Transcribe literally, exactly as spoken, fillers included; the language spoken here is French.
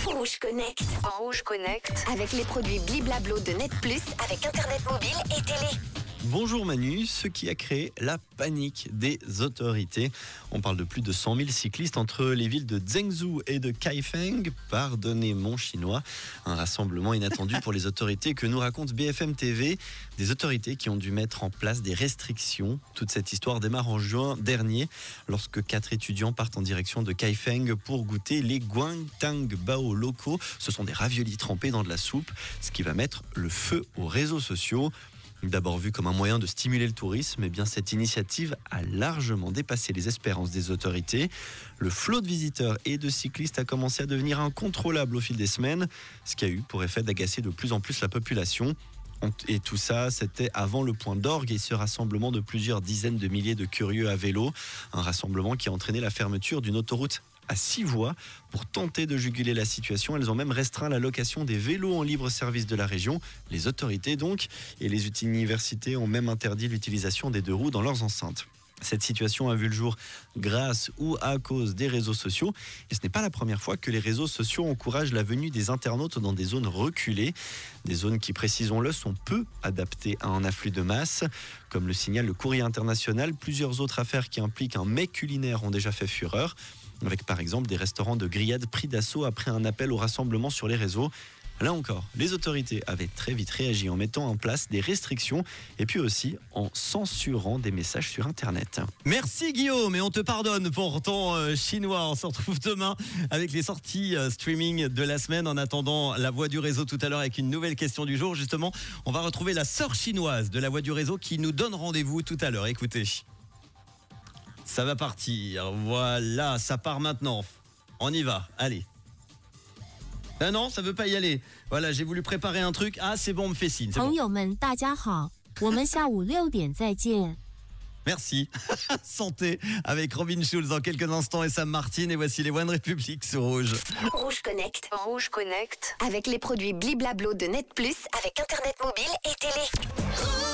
Rouge Connect. Rouge Connect. Avec les produits Bliblablo de Net Plus, avec Internet mobile et télé. Bonjour Manu, ce qui a créé la panique des autorités. On parle de plus de cent mille cyclistes entre les villes de Zhengzhou et de Kaifeng. Pardonnez mon chinois. Un rassemblement inattendu pour les autorités que nous raconte B F M T V. Des autorités qui ont dû mettre en place des restrictions. Toute cette histoire démarre en juin dernier, lorsque quatre étudiants partent en direction de Kaifeng pour goûter les guangtang bao locaux. Ce sont des raviolis trempés dans de la soupe, ce qui va mettre le feu aux réseaux sociaux. D'abord vu comme un moyen de stimuler le tourisme, eh bien cette initiative a largement dépassé les espérances des autorités. Le flot de visiteurs et de cyclistes a commencé à devenir incontrôlable au fil des semaines, ce qui a eu pour effet d'agacer de plus en plus la population. Et tout ça, c'était avant le point d'orgue et ce rassemblement de plusieurs dizaines de milliers de curieux à vélo. Un rassemblement qui a entraîné la fermeture d'une autoroute à six voies pour tenter de juguler la situation. Elles ont même restreint la location des vélos en libre service de la région, les autorités donc, et les universités ont même interdit l'utilisation des deux roues dans leurs enceintes. Cette situation a vu le jour grâce ou à cause des réseaux sociaux. Et ce n'est pas la première fois que les réseaux sociaux encouragent la venue des internautes dans des zones reculées. Des zones qui, précisons-le, sont peu adaptées à un afflux de masse. Comme le signale le Courrier international, plusieurs autres affaires qui impliquent un mets culinaire ont déjà fait fureur. Avec par exemple des restaurants de grillades pris d'assaut après un appel au rassemblement sur les réseaux. Là encore, les autorités avaient très vite réagi en mettant en place des restrictions et puis aussi en censurant des messages sur Internet. Merci Guillaume et on te pardonne pour ton euh, chinois. On se retrouve demain avec les sorties euh, streaming de la semaine. En attendant la voix du réseau tout à l'heure avec une nouvelle question du jour. Justement, on va retrouver la sœur chinoise de la voix du réseau qui nous donne rendez-vous tout à l'heure. Écoutez, ça va partir. Voilà, ça part maintenant. On y va, allez. Ah non, ça veut pas y aller. Voilà, j'ai voulu préparer un truc. Ah, c'est bon, on me fait signe. C'est bon. 朋友们，大家好，我们下午六点再见。 Merci. Santé avec Robin Schulz dans quelques instants et Sam Martin. Et voici les One Republic sur Rouge. Rouge Connect. Rouge Connect. Avec les produits Bliblablo de Net Plus, avec Internet mobile et télé.